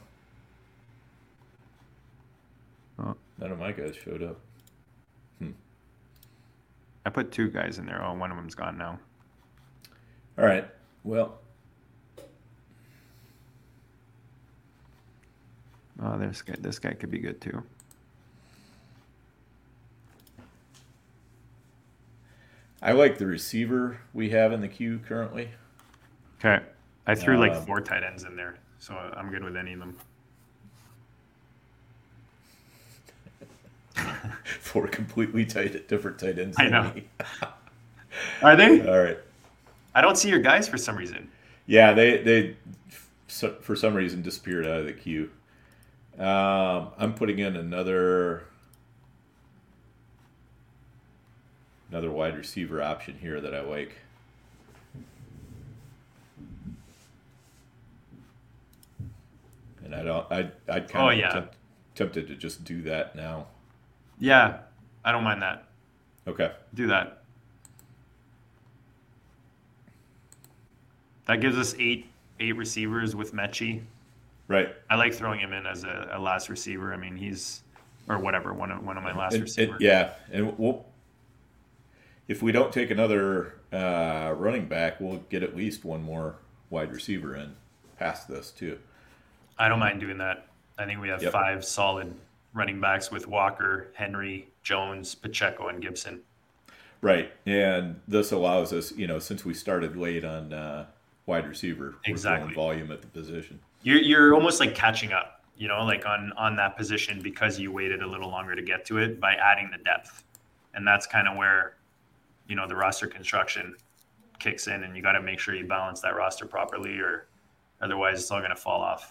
Oh. None of my guys showed up. Hmm. I put two guys in there. Oh, one of them's gone now. All right. Well. Oh, this guy. This guy could be good too. I like the receiver we have in the queue currently. Okay. I threw um, like four tight ends in there, so I'm good with any of them. Four completely tight, different tight ends. I know. Are they? All right. I don't see your guys for some reason. Yeah, they they for some reason disappeared out of the queue. Um, I'm putting in another another wide receiver option here that I like. And I don't. I I'd kind oh, of yeah. tempt, tempted to just do that now. Yeah, I don't mind that. Okay. Do that. That gives us eight eight receivers with Mechie. Right. I like throwing him in as a, a last receiver. I mean, he's or whatever one of one of my last and, receivers. and, yeah, and we'll if we don't take another uh, running back, we'll get at least one more wide receiver in past this too. I don't mind doing that. I think we have Yep. five solid running backs with Walker, Henry, Jones, Pacheco, and Gibson. Right, and this allows us, you know, since we started late on uh, wide receiver, we're Exactly. throwing volume at the position. You're you're almost like catching up, you know, like on on that position because you waited a little longer to get to it by adding the depth, and that's kind of where, you know, the roster construction kicks in, and you got to make sure you balance that roster properly, or otherwise it's all going to fall off.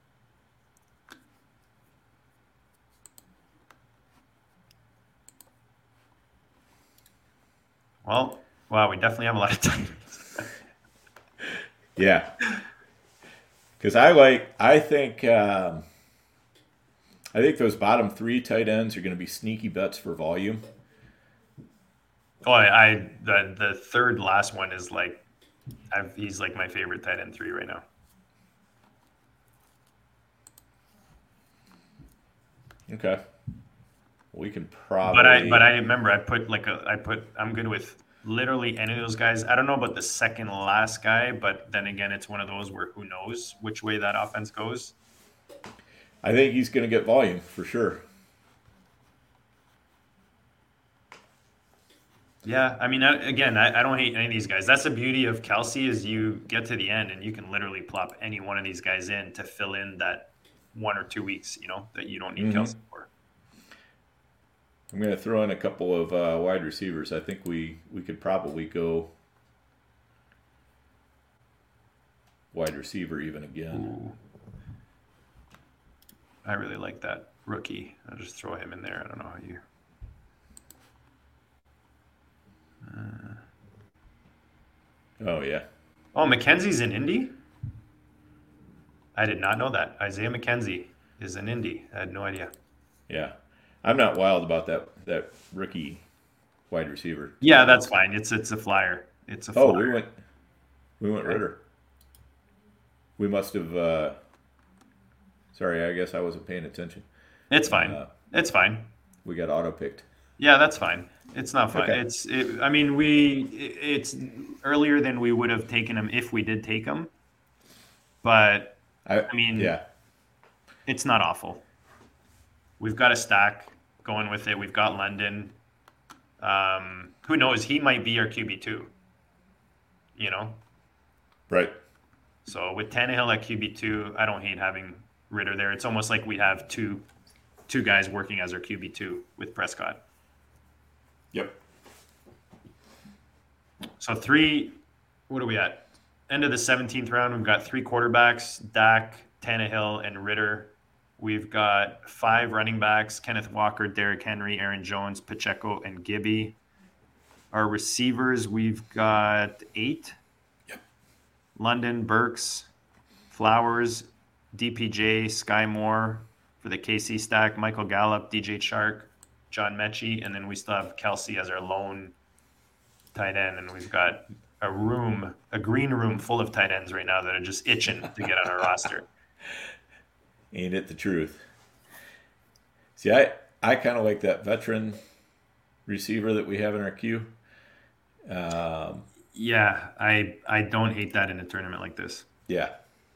Well, wow, we definitely have a lot of time. Yeah, because I like, I think, um, I think those bottom three tight ends are going to be sneaky bets for volume. Oh, I, I the the third last one is like, I've, he's like my favorite tight end three right now. Okay. We can probably. But I but I remember I put like a I put I'm good with literally any of those guys. I don't know about the second last guy, but then again, it's one of those where who knows which way that offense goes. I think he's going to get volume for sure. Yeah, I mean, I, again, I, I don't hate any of these guys. That's the beauty of Kelsey is you get to the end and you can literally plop any one of these guys in to fill in that one or two weeks, you know, that you don't need Mm-hmm. Kelsey for. I'm going to throw in a couple of uh, wide receivers. I think we, we could probably go wide receiver even again. Ooh. I really like that rookie. I'll just throw him in there. I don't know how you. Uh... Oh, yeah. Oh, McKenzie's in Indy? I did not know that. Isaiah McKenzie is in Indy. I had no idea. Yeah. I'm not wild about that that rookie wide receiver. Yeah, that's fine. It's it's a flyer. It's a flyer. Oh, we went we went Ritter. We must have uh sorry, I guess I wasn't paying attention. It's fine. Uh, it's fine. We got auto picked. Yeah, that's fine. It's not fun. Okay. It's. It, I mean, we. It, it's earlier than we would have taken him if we did take him. But I I mean, yeah. it's not awful. We've got a stack going with it. We've got London. Um, who knows? He might be our Q B two. You know. Right. So with Tannehill at Q B two, I don't hate having Ritter there. It's almost like we have two two guys working as our Q B two with Prescott. Yep. So three, what are we at? End of the seventeenth round, we've got three quarterbacks, Dak, Tannehill, and Ritter. We've got five running backs, Kenneth Walker, Derrick Henry, Aaron Jones, Pacheco, and Gibby. Our receivers, we've got eight. Yep. London, Burks, Flowers, D P J, Sky Moore for the K C stack, Michael Gallup, D J Chark, John Mechie, and then we still have Kelsey as our lone tight end, and we've got a room, a green room full of tight ends right now that are just itching to get on our roster. Ain't it the truth? See, I, I kind of like that veteran receiver that we have in our queue. Um, yeah, I I don't hate that in a tournament like this. Yeah.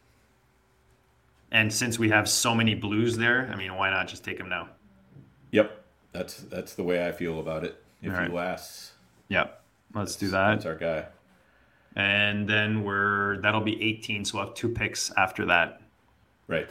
And since we have so many blues there, I mean, why not just take them now? Yep. That's that's the way I feel about it. If All right. he lasts, Yep, let's do that. That's our guy. And then we're that'll be eighteen, so we'll have two picks after that. Right.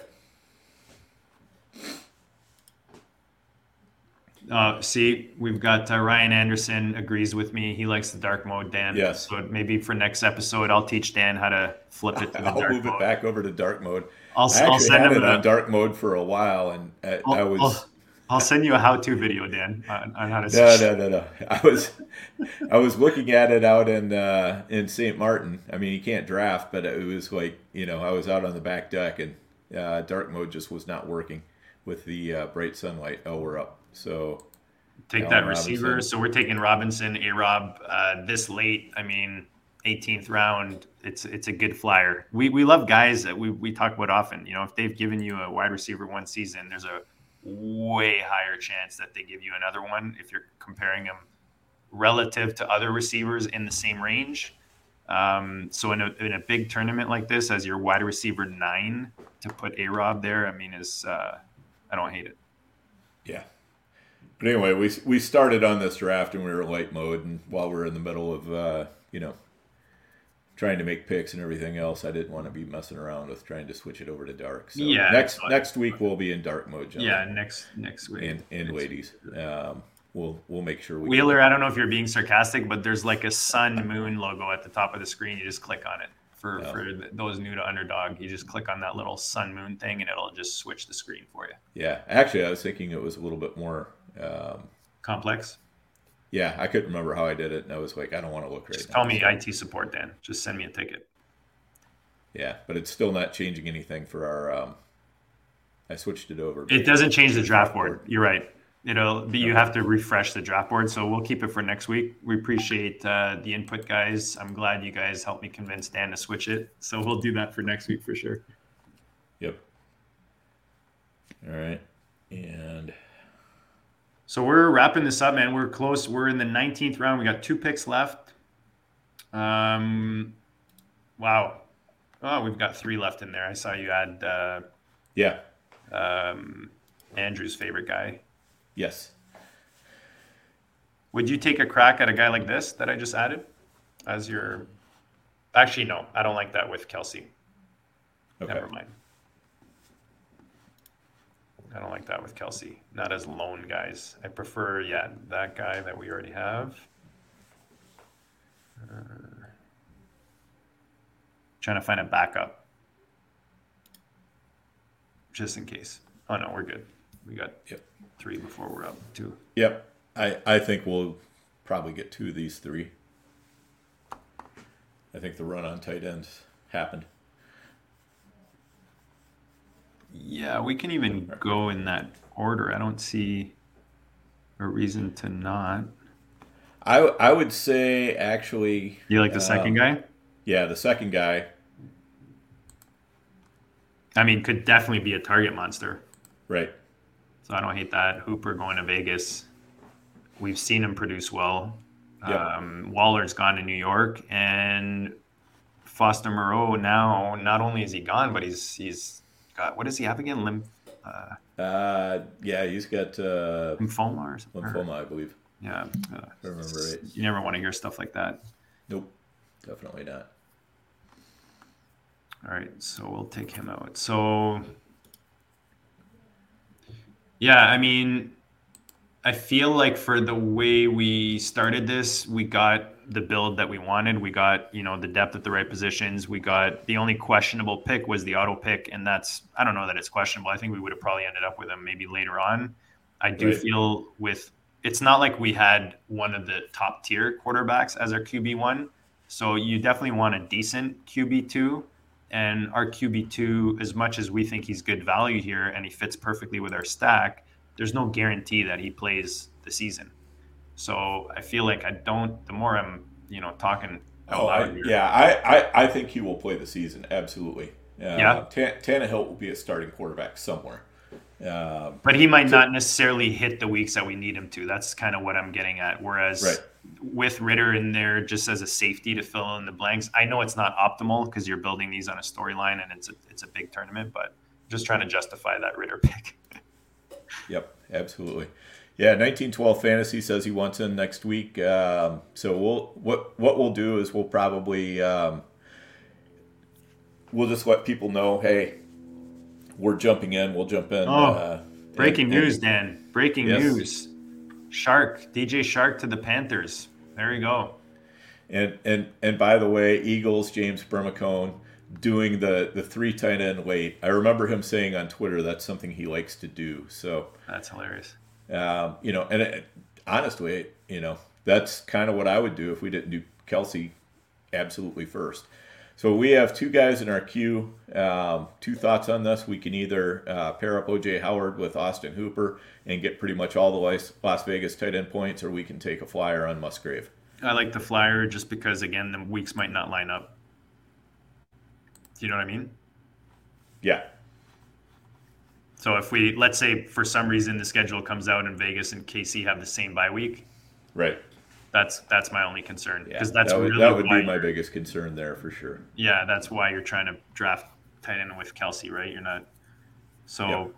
Uh, see, we've got uh, Ryan Anderson agrees with me. He likes the dark mode, Dan. Yes. So maybe for next episode, I'll teach Dan how to flip it to the I'll dark move mode. it back over to dark mode. I'll, I I'll actually send had him it a, on dark mode for a while, and I, I'll, I was. I'll, I'll send you a how-to video, Dan, on, on how to. No, no, no, no. I was, I was looking at it out in uh, in Saint Martin. I mean, you can't draft, but it was like, you know, I was out on the back deck, and uh, dark mode just was not working with the uh, bright sunlight. Oh, we're up. So take Allen that Robinson. receiver. So we're taking Robinson, A-Rob uh, this late. I mean, eighteenth round. It's it's a good flyer. We we love guys that we we talk about often. You know, if they've given you a wide receiver one season, there's a way higher chance that they give you another one if you're comparing them relative to other receivers in the same range. Um, so in a in a big tournament like this, as your wide receiver nine, to put A-Rob there, I mean, is uh, I don't hate it. yeah. But anyway, we we started on this draft and we were light mode, and while we we're in the middle of uh, you know, trying to make picks and everything else, I didn't want to be messing around with trying to switch it over to dark. So Yeah, next that's fine. next week we'll be in dark mode, gentlemen. Yeah, next next week. and and ladies, um, we'll we'll make sure we Wheeler, I don't know if you're being sarcastic, but there's like a sun moon logo at the top of the screen. You just click on it. For, Oh. for th- those new to Underdog, you just click on that little sun moon thing and it'll just switch the screen for you. Yeah, actually, I was thinking it was a little bit more. Um, Complex. yeah, I couldn't remember how I did it, and I was like, I don't want to look right Just now. call me I T support, Dan. Just send me a ticket. Yeah, but it's still not changing anything for our. Um, I switched it over. It doesn't change the draft board. You're right. It'll be, you have to refresh the draft board. So we'll keep it for next week. We appreciate uh, the input, guys. I'm glad you guys helped me convince Dan to switch it. So we'll do that for next week for sure. Yep. All right, and So we're wrapping this up, man. We're close. We're in the nineteenth round. We got two picks left. Um, wow. Oh, we've got three left in there. I saw you add uh, yeah, um, Andrew's favorite guy. yes, Would you take a crack at a guy like this that I just added as your? Actually, no. I don't like that with Kelsey. okay, Never mind. I don't like that with Kelsey. Not as lone guys. I prefer, yeah, that guy that we already have. Uh, trying to find a backup. Just in case. Oh, no, we're good. We got Yep. three before we're up two. yep. I I think we'll probably get two of these three. I think the run on tight ends happened. Yeah, we can even go in that order. I don't see a reason to not. I I would say actually. You like the second um, guy? Yeah, the second guy. I mean, could definitely be a target monster. Right. So I don't hate that. Hooper going to Vegas. We've seen him produce well. Yep. Um, Waller's gone to New York, and Foster Moreau now, not only is he gone, but he's he's got, what does he have again? Lymph, uh, uh, yeah, he's got uh, lymphoma or something. Lymphoma, I believe. Yeah. Uh, I remember right. You never want to hear stuff like that. Nope, definitely not. All right, so we'll take him out. So, yeah, I mean, I feel like for the way we started this, we got the build that we wanted. We got, you know, the depth at the right positions. We got the only questionable pick was the auto pick, and that's, I don't know that it's questionable. I think we would have probably ended up with him maybe later on. I do Right. feel with, it's not like we had one of the top tier quarterbacks as our Q B one. So you definitely want a decent Q B two. And our Q B two, as much as we think he's good value here and he fits perfectly with our stack, there's no guarantee that he plays the season. So I feel like I don't, the more I'm, you know, talking out Oh, loud I, here. yeah, I, I, I think he will play the season, absolutely. Uh, Yeah. Tan- Tannehill will be a starting quarterback somewhere. Um, But he might not necessarily hit the weeks that we need him to. That's kind of what I'm getting at. Whereas Right. with Ritter in there just as a safety to fill in the blanks, I know it's not optimal because you're building these on a storyline and it's a, it's a big tournament, but just trying to justify that Ritter pick. Yep, absolutely. Yeah, nineteen twelve Fantasy says he wants in next week. Um, so we'll what what we'll do is we'll probably um, we'll just let people know, hey, we're jumping in. We'll jump in. Oh, uh, breaking and- news, and- Dan. Breaking Yes. news. Shark, D J Shark to the Panthers. There you go. And and and by the way, Eagles, James Brimacone doing the the three tight end late. I remember him saying on Twitter that's something he likes to do. So That's hilarious. um, you know, and it, honestly, you know, that's kind of what I would do if we didn't do Kelsey absolutely first. So we have two guys in our queue. Um, two thoughts on this. We can either uh, pair up O J Howard with Austin Hooper and get pretty much all the Las Las Vegas tight end points, or we can take a flyer on Musgrave. I like the flyer just because, again, the weeks might not line up. Do you know what I mean? Yeah. So if we, let's say for some reason the schedule comes out and Vegas and K C have the same bye week, Right. that's that's my only concern. Yeah. Because that's that would, really that would why be my you're- biggest concern there for sure. Yeah, that's why you're trying to draft tight end with Kelsey, right? You're not. So, Yep.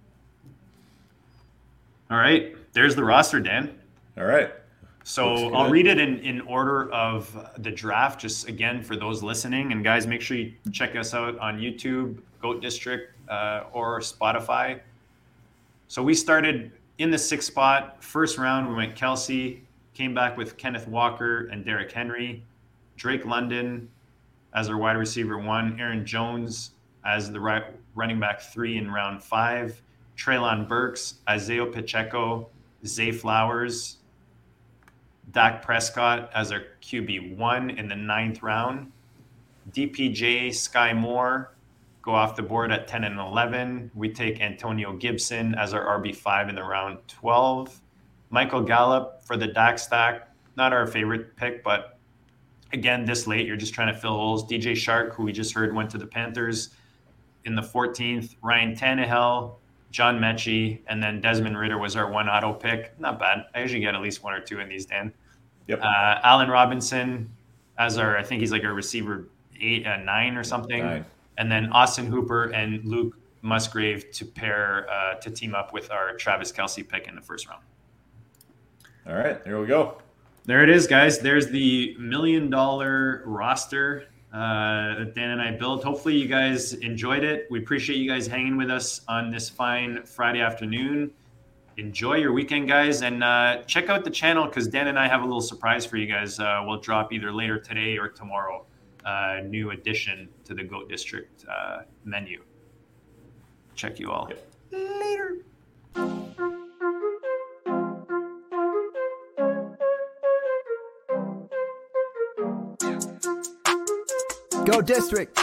All right, there's the roster, Dan. All right. So Looks I'll good. read it in, in order of the draft, just again for those listening. And guys, make sure you check us out on YouTube, Goat District, uh, or Spotify. So we started in the sixth spot. First round, we went Kelsey, came back with Kenneth Walker and Derrick Henry, Drake London as our wide receiver one, Aaron Jones as the right running back three in round five, Treylon Burks, Isaiah Pacheco, Zay Flowers, Dak Prescott as our Q B one in the ninth round. D P J, Sky Moore go off the board at ten and eleven. We take Antonio Gibson as our R B five in the round twelve. Michael Gallup for the Dak stack. Not our favorite pick, but again, this late, you're just trying to fill holes. D J Shark, who we just heard went to the Panthers in the fourteenth. Ryan Tannehill, John Mechie, and then Desmond Ritter was our one auto pick. Not bad. I usually get at least one or two in these, Dan. Yep. Uh, Allen Robinson as our, I think he's like our receiver eight, uh, nine or something. Nine. And then Austin Hooper and Luke Musgrave to pair, uh, to team up with our Travis Kelce pick in the first round. All right. There we go. There it is, guys. There's the million dollar roster uh, that Dan and I built. Hopefully you guys enjoyed it. We appreciate you guys hanging with us on this fine Friday afternoon. Enjoy your weekend, guys, and uh, check out the channel because Dan and I have a little surprise for you guys. Uh, we'll drop either later today or tomorrow. Uh, new addition to the Goat District uh, menu. Check you all. Yep. Later. Go District.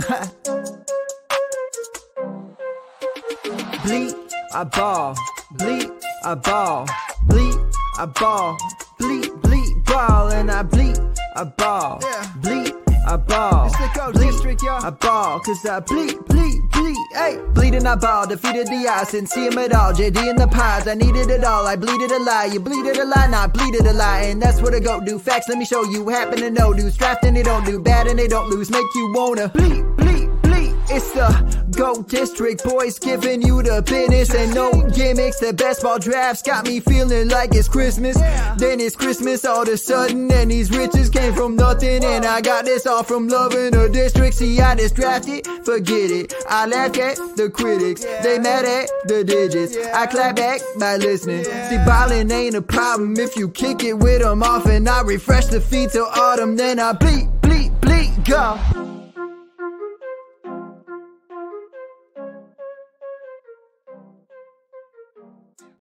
Bleed, I ball. Bleed, I ball. Bleed, I ball. Bleed, bleed, ball, and I bleed, I ball. Bleed, I ball. It's the Go District, yo. I ball, cause I bleed, bleed, bleed, hey. Bleeding, I ball, defeated the odds, didn't see him at all. J D in the pods, I needed it all. I bleeded a lie, you bleeded a lie, not bleeded a lie. And that's what I go do. Facts, let me show you. Happen to know dudes. Draft and they don't do bad and they don't lose. Make you wanna bleed, bleed, bleed. It's the Go District, boys giving you the business and no gimmicks. The best ball drafts got me feeling like it's Christmas. Then it's Christmas all of a sudden, and these riches came from nothing. And I got this all from loving the district. See, I just drafted, forget it. I laughed at the critics, they mad at the digits. I clap back by listening. See, ballin' ain't a problem if you kick it with them off. And I refresh the feet till autumn, then I bleed, bleed, bleed, go.